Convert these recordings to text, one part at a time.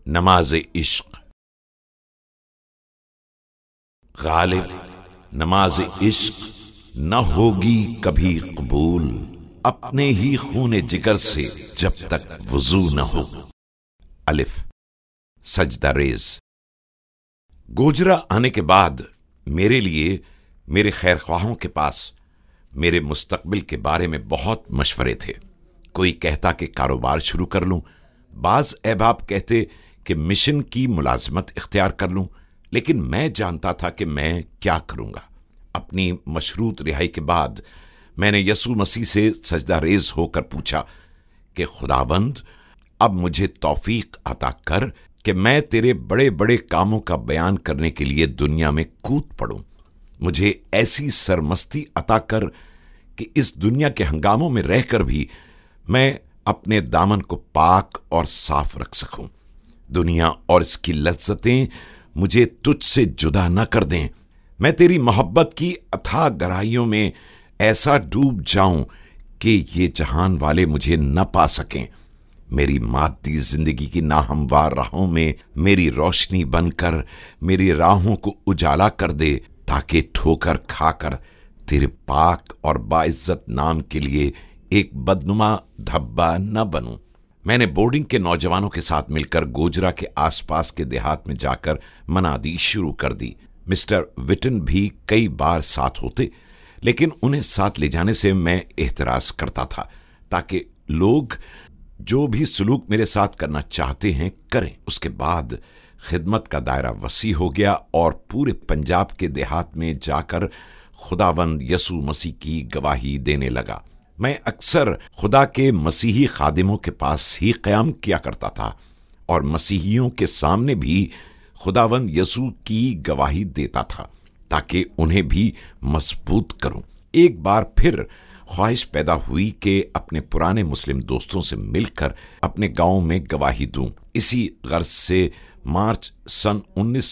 نماز عشق۔ غالب نماز عشق نہ ہوگی کبھی قبول، اپنے ہی خون جگر سے جب تک وضو نہ ہو۔ الف سجدہ ریز۔ گوجرا آنے کے بعد میرے لیے میرے خیر خواہوں کے پاس میرے مستقبل کے بارے میں بہت مشورے تھے۔ کوئی کہتا کہ کاروبار شروع کر لوں، بعض احباب کہتے کہ مشن کی ملازمت اختیار کر لوں، لیکن میں جانتا تھا کہ میں کیا کروں گا۔ اپنی مشروط رہائی کے بعد میں نے یسوع مسیح سے سجدہ ریز ہو کر پوچھا کہ خداوند اب مجھے توفیق عطا کر کہ میں تیرے بڑے بڑے کاموں کا بیان کرنے کے لیے دنیا میں کود پڑوں۔ مجھے ایسی سرمستی عطا کر کہ اس دنیا کے ہنگاموں میں رہ کر بھی میں اپنے دامن کو پاک اور صاف رکھ سکوں۔ دنیا اور اس کی لذتیں مجھے تجھ سے جدا نہ کر دیں۔ میں تیری محبت کی اتھاہ گہرائیوں میں ایسا ڈوب جاؤں کہ یہ جہان والے مجھے نہ پا سکیں۔ میری مادی زندگی کی ناہموار راہوں میں میری روشنی بن کر میری راہوں کو اجالا کر دے، تاکہ ٹھوکر کھا کر تیرے پاک اور باعزت نام کے لیے ایک بدنما دھبا نہ بنوں۔ میں نے بورڈنگ کے نوجوانوں کے ساتھ مل کر گوجرا کے آس پاس کے دیہات میں جا کر منادی شروع کر دی۔ مسٹر وٹن بھی کئی بار ساتھ ہوتے، لیکن انہیں ساتھ لے جانے سے میں احتراز کرتا تھا، تاکہ لوگ جو بھی سلوک میرے ساتھ کرنا چاہتے ہیں کریں۔ اس کے بعد خدمت کا دائرہ وسیع ہو گیا اور پورے پنجاب کے دیہات میں جا کر خداوند یسوع مسیح کی گواہی دینے لگا۔ میں اکثر خدا کے مسیحی خادموں کے پاس ہی قیام کیا کرتا تھا اور مسیحیوں کے سامنے بھی خداوند یسوع کی گواہی دیتا تھا، تاکہ انہیں بھی مضبوط کروں۔ ایک بار پھر خواہش پیدا ہوئی کہ اپنے پرانے مسلم دوستوں سے مل کر اپنے گاؤں میں گواہی دوں۔ اسی غرض سے مارچ سن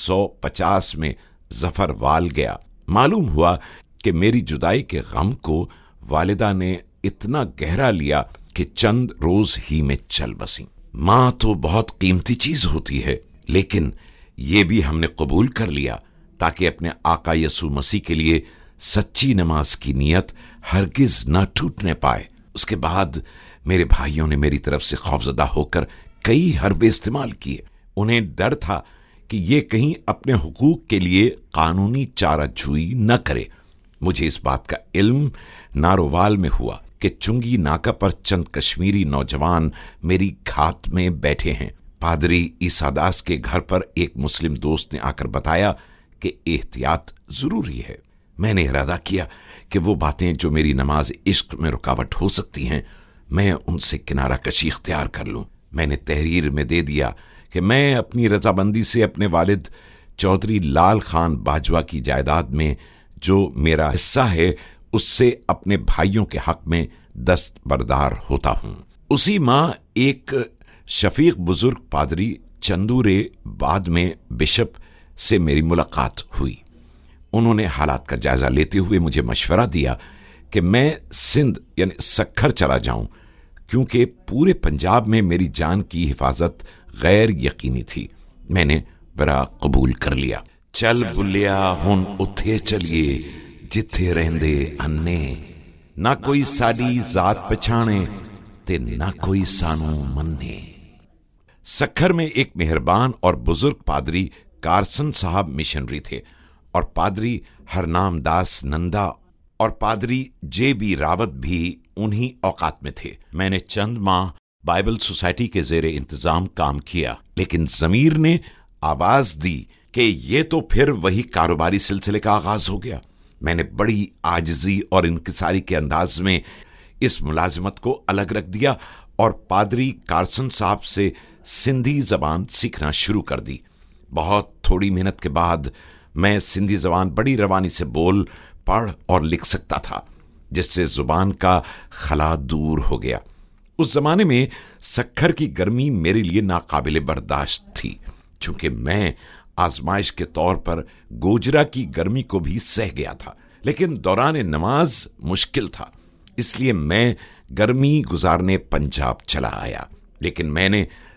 1950 میں ظفروال گیا۔ معلوم ہوا کہ میری جدائی کے غم کو والدہ نے اتنا گہرا لیا کہ چند روز ہی میں چل بسیں۔ ماں تو بہت قیمتی چیز ہوتی ہے، لیکن یہ بھی ہم نے قبول کر لیا تاکہ اپنے آقا یسوع مسیح کے لیے سچی نماز کی نیت ہرگز نہ ٹوٹنے پائے۔ اس کے بعد میرے بھائیوں نے میری طرف سے خوفزدہ ہو کر کئی حربے استعمال کیے۔ انہیں ڈر تھا کہ یہ کہیں اپنے حقوق کے لیے قانونی چارہ جوئی نہ کرے۔ مجھے اس بات کا علم نارووال میں ہوا کہ چنگی ناکہ پر چند کشمیری نوجوان میری گھات میں بیٹھے ہیں۔ پادری عیسیٰ داس کے گھر پر ایک مسلم دوست نے آ کر بتایا کہ احتیاط ضروری ہے۔ میں نے ارادہ کیا کہ وہ باتیں جو میری نماز عشق میں رکاوٹ ہو سکتی ہیں، میں ان سے کنارہ کشی اختیار کر لوں۔ میں نے تحریر میں دے دیا کہ میں اپنی رضامندی سے اپنے والد چودھری لال خان باجوہ کی جائیداد میں جو میرا حصہ ہے اس سے اپنے بھائیوں کے حق میں دستبردار ہوتا ہوں۔ اسی ماہ ایک شفیق بزرگ پادری چندورے بعد میں بشپ سے میری ملاقات ہوئی۔ انہوں نے حالات کا جائزہ لیتے ہوئے مجھے مشورہ دیا کہ میں سندھ یعنی سکھر چلا جاؤں، کیونکہ پورے پنجاب میں میری جان کی حفاظت غیر یقینی تھی۔ میں نے برا قبول کر لیا۔ چل بھلیا ہن اتھے چلیے جتھے رہندے انے، نہ کوئی ساڈی ذات پچھانے تے نہ کوئی سانو منے۔ سکھر میں ایک مہربان اور بزرگ پادری کارسن صاحب مشنری تھے، اور پادری ہرنام داس نندا اور پادری جے بی راوت بھی انہی اوقات میں تھے۔ میں نے چند ماہ بائبل سوسائٹی کے زیر انتظام کام کیا، لیکن ضمیر نے آواز دی کہ یہ تو پھر وہی کاروباری سلسلے کا آغاز ہو گیا۔ میں نے بڑی عاجزی اور انکساری کے انداز میں اس ملازمت کو الگ رکھ دیا اور پادری کارسن صاحب سے سندھی زبان سیکھنا شروع کر دی۔ بہت تھوڑی محنت کے بعد میں سندھی زبان بڑی روانی سے بول، پڑھ اور لکھ سکتا تھا، جس سے زبان کا خلا دور ہو گیا۔ اس زمانے میں سکھر کی گرمی میرے لیے ناقابل برداشت تھی، چونکہ میں آزمائش کے طور پر گوجرا کی گرمی کو بھی سہ گیا تھا، لیکن دوران نماز مشکل تھا، اس لیے میں گرمی گزارنے پنجاب چلا آیا۔ لیکن میں نے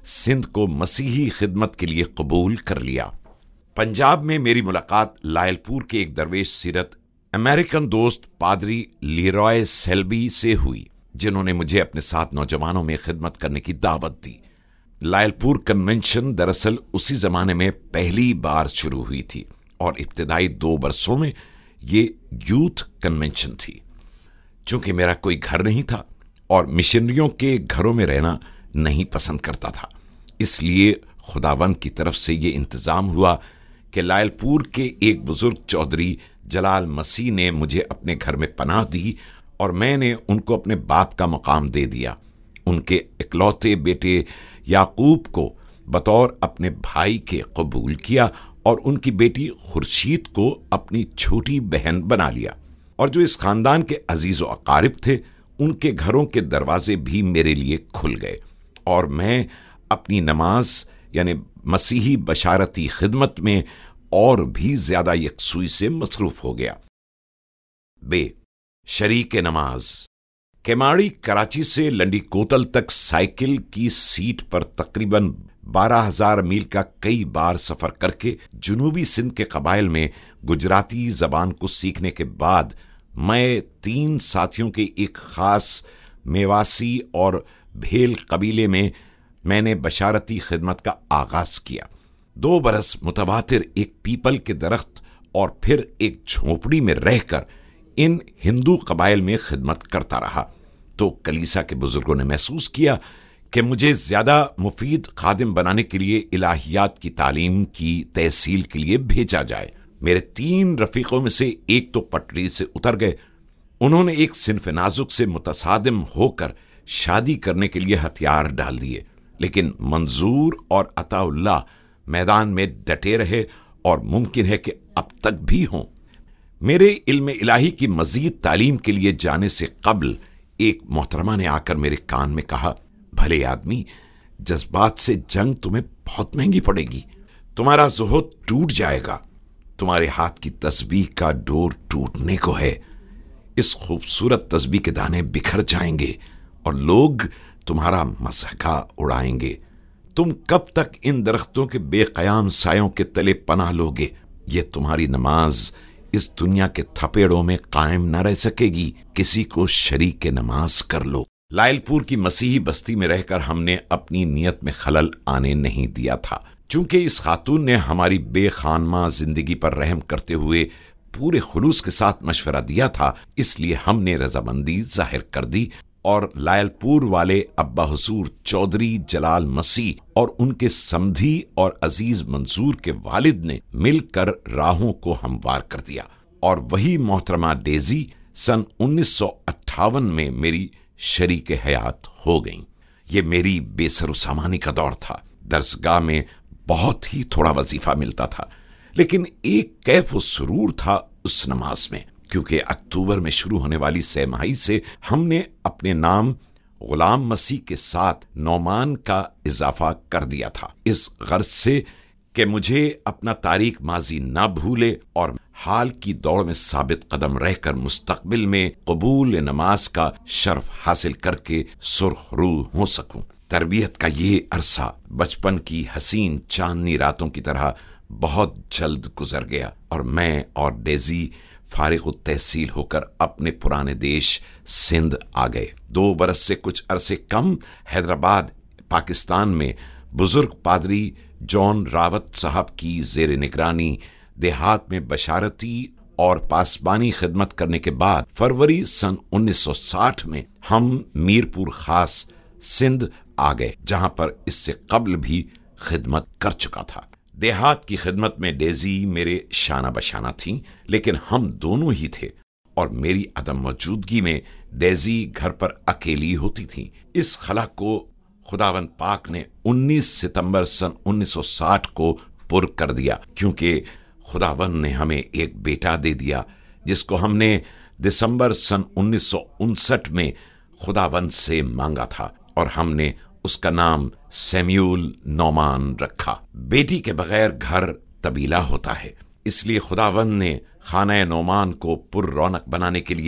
سندھ کو مسیحی خدمت کے لیے قبول کر لیا۔ پنجاب میں میری ملاقات لائل پور کے ایک درویش سیرت امریکن دوست پادری لیرائے سیلبی سے ہوئی، جنہوں نے مجھے اپنے ساتھ نوجوانوں میں خدمت کرنے کی دعوت دی۔ لائل پور کنونشن دراصل اسی زمانے میں پہلی بار شروع ہوئی تھی اور ابتدائی 2 برسوں میں یہ یوتھ کنونشن تھی۔ چونکہ میرا کوئی گھر نہیں تھا اور مشنریوں کے گھروں میں رہنا نہیں پسند کرتا تھا، اس لیے خداوند کی طرف سے یہ انتظام ہوا کہ لائل پور کے ایک بزرگ چودھری جلال مسیح نے مجھے اپنے گھر میں پناہ دی اور میں نے ان کو اپنے باپ کا مقام دے دیا۔ ان کے اکلوتے بیٹے یعقوب کو بطور اپنے بھائی کے قبول کیا اور ان کی بیٹی خورشید کو اپنی چھوٹی بہن بنا لیا، اور جو اس خاندان کے عزیز و اقارب تھے ان کے گھروں کے دروازے بھی میرے لیے کھل گئے، اور میں اپنی نماز یعنی مسیحی بشارتی خدمت میں اور بھی زیادہ یکسوئی سے مصروف ہو گیا۔ شریک نماز۔ کیماڑی کراچی سے لنڈی کوتل تک سائیکل کی سیٹ پر تقریباً 12,000 میل کا کئی بار سفر کر کے جنوبی سندھ کے قبائل میں گجراتی زبان کو سیکھنے کے بعد میں 3 ساتھیوں کے ایک خاص میواسی اور بھیل قبیلے میں نے بشارتی خدمت کا آغاز کیا۔ 2 برس متواتر ایک پیپل کے درخت اور پھر ایک جھونپڑی میں رہ کر ان ہندو قبائل میں خدمت کرتا رہا تو کلیسا کے بزرگوں نے محسوس کیا کہ مجھے زیادہ مفید خادم بنانے کے لیے الہیات کی تعلیم کی تحصیل کے لیے بھیجا جائے۔ میرے 3 رفیقوں میں سے ایک تو پٹری سے اتر گئے، انہوں نے ایک صنف نازک سے متصادم ہو کر شادی کرنے کے لیے ہتھیار ڈال دیے، لیکن منظور اور عطا اللہ میدان میں ڈٹے رہے اور ممکن ہے کہ اب تک بھی ہوں۔ میرے علم الہی کی مزید تعلیم کے لیے جانے سے قبل ایک محترمہ نے آ کر میرے کان میں کہا، بھلے آدمی، جذبات سے جنگ تمہیں بہت مہنگی پڑے گی، تمہارا زہد ٹوٹ جائے گا، تمہارے ہاتھ کی تسبیح کا ڈور ٹوٹنے کو ہے، اس خوبصورت تسبیح کے دانے بکھر جائیں گے اور لوگ تمہارا مضحکہ اڑائیں گے، تم کب تک ان درختوں کے بے قیام سایوں کے تلے پناہ لوگے؟ یہ تمہاری نماز اس دنیا کے تھپیڑوں میں قائم نہ رہ سکے گی، کسی کو شریک نماز کر لو۔ لائل پور کی مسیحی بستی میں رہ کر ہم نے اپنی نیت میں خلل آنے نہیں دیا تھا، چونکہ اس خاتون نے ہماری بے خانماں زندگی پر رحم کرتے ہوئے پورے خلوص کے ساتھ مشورہ دیا تھا، اس لیے ہم نے رضامندی ظاہر کر دی اور لائل پور والے ابا حضور چودھری جلال مسیح اور ان کے سمدھی اور عزیز منظور کے والد نے مل کر راہوں کو ہموار کر دیا، اور وہی محترمہ ڈیزی سن 1958 میں میری شریک حیات ہو گئیں۔ یہ میری بے سر و سامانی کا دور تھا، درسگاہ میں بہت ہی تھوڑا وظیفہ ملتا تھا، لیکن ایک کیف و سرور تھا اس نماز میں، کیونکہ اکتوبر میں شروع ہونے والی 6 ماہی سے ہم نے اپنے نام غلام مسیح کے ساتھ نعمان کا اضافہ کر دیا تھا، اس غرض سے کہ مجھے اپنا تاریک ماضی نہ بھولے اور حال کی دوڑ میں ثابت قدم رہ کر مستقبل میں قبول نماز کا شرف حاصل کر کے سرخ روح ہو سکوں۔ تربیت کا یہ عرصہ بچپن کی حسین چاندنی راتوں کی طرح بہت جلد گزر گیا، اور میں اور ڈیزی فارغ التحصیل ہو کر اپنے پرانے دیش سندھ آ گئے۔ 2 برس سے کچھ عرصے کم حیدرآباد پاکستان میں بزرگ پادری جان راوت صاحب کی زیر نگرانی دیہات میں بشارتی اور پاسبانی خدمت کرنے کے بعد فروری سن 1960 میں ہم میرپور خاص سندھ آ گئے، جہاں پر اس سے قبل بھی خدمت کر چکا تھا۔ دیہات کی خدمت میں ڈیزی میرے شانہ بشانہ تھیں، لیکن ہم دونوں ہی تھے، اور میری عدم موجودگی میں ڈیزی گھر پر اکیلی ہوتی تھی۔ اس خلا کو خداوند پاک نے 19 ستمبر سن 1960 کو پر کر دیا، کیونکہ خداوند نے ہمیں ایک بیٹا دے دیا جس کو ہم نے دسمبر سن 1959 میں خداوند سے مانگا تھا، اور ہم نے اس کا نام سیمیول نعمان رکھا۔ بیٹی کے بغیر گھر طبیلہ ہوتا ہے، اس لیے خداوند نے خانہ نعمان کو پر رونق بنانے کے لیے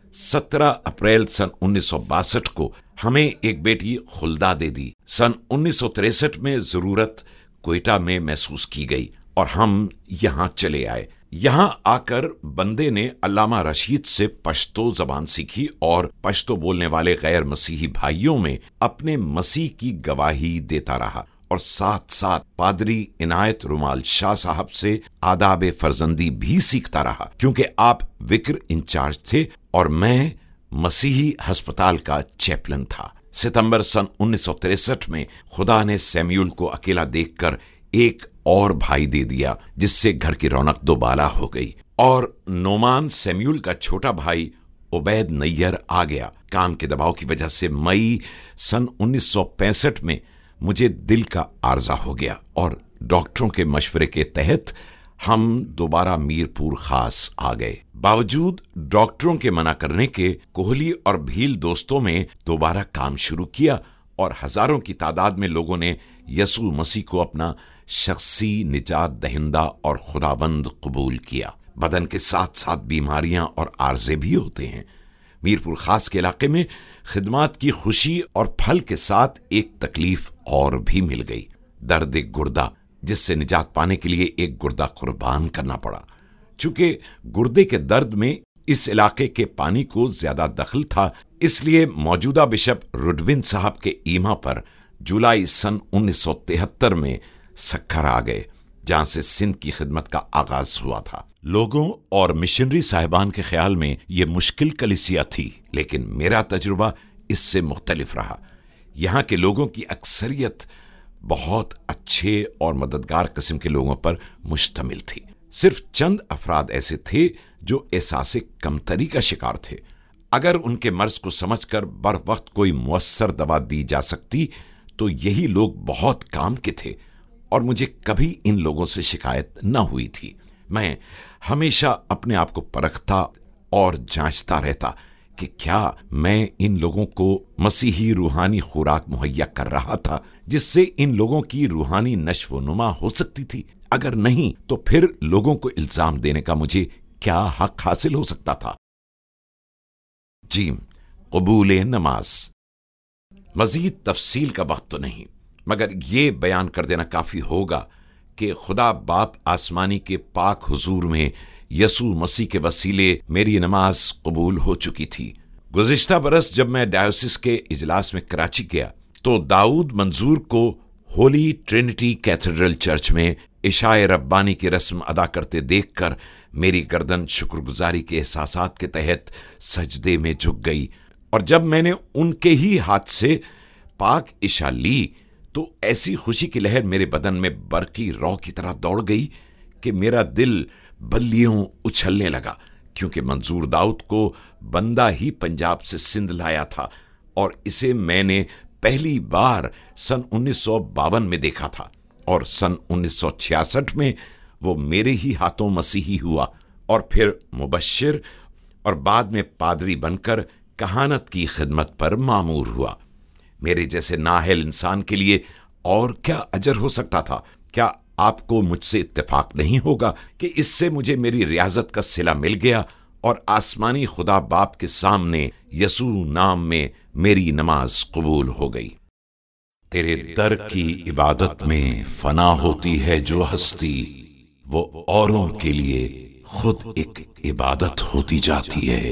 17 अप्रैल सन 1962 को हमें एक बेटी खुल्दा दे दी। सन 1963 में जरूरत कोयटा में महसूस की गई और हम यहाँ चले आए। यहाँ आकर बंदे ने अल्लामा रशीद से पश्तो जबान सीखी और पश्तो बोलने वाले गैर मसीही भाइयों में अपने मसीह की गवाही देता रहा और साथ साथ पादरी इनायत रुमाल शाह साहब से आदाब फर्जंदी भी सीखता रहा, क्योंकि आप विक्र इंचार्ज थे और मैं मसीही अस्पताल का चैपलन था। सितंबर सन 1963 में खुदा ने सैम्यूल को अकेला देखकर एक और भाई दे दिया, जिससे घर की रौनक दोबाला हो गई और नोमान सैम्यूल का छोटा भाई उबैद नैयर आ गया। काम के दबाव की वजह से मई सन 1965 में मुझे दिल का आर्जा हो गया और डॉक्टरों के मशवरे के तहत हम दोबारा मीरपुर खास आ गए। बावजूद डॉक्टरों के मना करने के कोहली और भील दोस्तों में दोबारा काम शुरू किया और हजारों की तादाद में लोगों ने यसू मसीह को अपना शख्सी निजात दहिंदा और खुदाबंद कबूल किया। बदन के साथ साथ बीमारियां और आर्जे भी होते हैं। मीरपुर खास के इलाके में खिदमात की खुशी और फल के साथ एक तकलीफ और भी मिल गई, दर्द गुर्दा, जिससे निजात पाने के लिए एक गुर्दा कुर्बान करना पड़ा। चूंकि गुर्दे के दर्द में इस इलाके के पानी को ज्यादा दखल था, इसलिए मौजूदा बिशप रुडविन साहब के ईमा पर जुलाई सन 1973 में सक्खर आ गए, जहां से सिंध की खिदमत का आगाज हुआ था। लोगों और मिशनरी साहिबान के ख्याल में यह मुश्किल कलीसिया थी, लेकिन मेरा तजुर्बा इससे मुख्तलिफ रहा। यहाँ के लोगों की अक्सरियत बहुत अच्छे और मददगार किस्म के लोगों पर मुश्तमिल थी। सिर्फ चंद अफराद ऐसे थे जो एहसास कमतरी का शिकार थे। अगर उनके मर्ज को समझकर बर वक्त कोई मुअस्सर दवा दी जा सकती तो यही लोग बहुत काम के थे और मुझे कभी इन लोगों से शिकायत न हुई थी। मैं हमेशा अपने आप को परखता और जांचता रहता कि क्या मैं इन लोगों को मसीही रूहानी खुराक मुहैया कर रहा था जिससे इन लोगों की रूहानी नश्व नुमा हो सकती थी। अगर नहीं तो फिर लोगों को इल्जाम देने का मुझे क्या हक हासिल हो सकता था। जी, कबूल नमाज। मजीद तफसील का वक्त तो नहीं, मगर ये बयान कर देना काफी होगा कि खुदा बाप आसमानी के पाक हुजूर में यसू मसीह के वसीले मेरी नमाज कबूल हो चुकी थी। गुज़िश्ता बरस जब मैं डायोसिस के इजलास में कराची गया तो दाऊद मंजूर को होली ट्रिनिटी कैथेड्रल चर्च में इशाए रब्बानी की रस्म अदा करते देखकर मेरी गर्दन शुक्रगुजारी के एहसासात के तहत सजदे में झुक गई और जब मैंने उनके ही हाथ से पाक इशा ली तो ऐसी खुशी की लहर मेरे बदन में बरकी रौ की तरह दौड़ गई कि मेरा दिल बल्लियों उछलने लगा, क्योंकि मंजूर दाऊद को बंदा ही पंजाब से सिंध लाया था और इसे मैंने पहली बार सन 1952 में देखा था और सन 1966 में वो मेरे ही हाथों मसीही हुआ और फिर मुबश्शिर और बाद में पादरी बनकर कहानत की खिदमत पर मामूर हुआ। मेरे जैसे नाअहल इंसान के लिए और क्या अजर हो सकता था। क्या आपको मुझसे इत्तेफाक नहीं होगा कि इससे मुझे मेरी रियाजत का सिला मिल गया और आसमानी खुदा बाप के सामने यसू नाम में मेरी नमाज कबूल हो गई। तेरे दर की इबादत में फना होती है जो हस्ती, वो औरों के लिए खुद एक इबादत होती जाती है।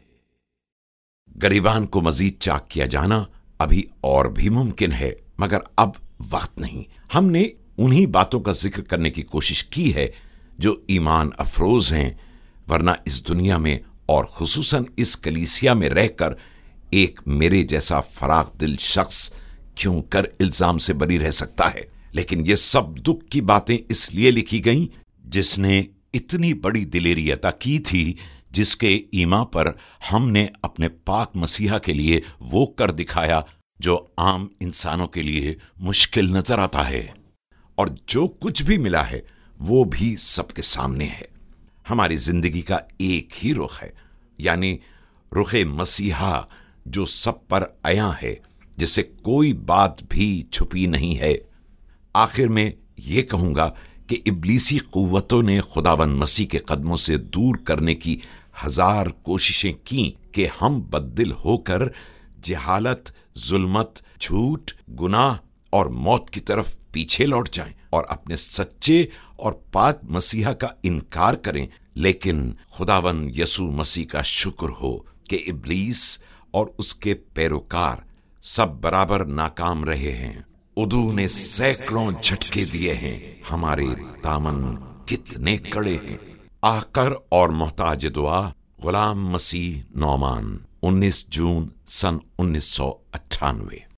गरीबान को मजीद चाक किया जाना अभी और भी मुमकिन है, मगर अब वक्त नहीं। हमने उन्हीं बातों का जिक्र करने की कोशिश की है जो ईमान अफरोज हैं, वरना इस दुनिया में और खुसूसन इस कलीसिया में रहकर एक मेरे जैसा फराग दिल शख्स क्यों कर इल्जाम से बरी रह सकता है। लेकिन ये सब दुख की बातें इसलिए लिखी गईं जिसने इतनी बड़ी दिलेरी अता की थी, जिसके ईमा पर हमने अपने पाक मसीहा के लिए वो कर दिखाया जो आम इंसानों के लिए मुश्किल नजर आता है। और जो कुछ भी मिला है वो भी सबके सामने है। हमारी जिंदगी का एक ही रुख है, यानी रुखे मसीहा जो सब पर आया है, जिससे कोई बात भी छुपी नहीं है। आखिर में ये कहूंगा कि इब्लीसी कुव्वतों ने खुदावंद मसीह के कदमों से दूर करने की 1000 कोशिशें की कि हम बददिल होकर जहालत, जुल्मत, झूठ, गुनाह और मौत की तरफ पीछे लौट जाएं और अपने सच्चे और पाक मसीहा का इनकार करें, लेकिन खुदावन यसू मसीह का शुक्र हो कि इब्लीस और उसके पैरोकार सब बराबर नाकाम रहे हैं। उदू ने सैकड़ों झटके दिए हैं, हमारे दामन कितने कड़े हैं। आकर और मोहताज दुआ गुलाम मसीह नौमान, 19 जून सन 1998।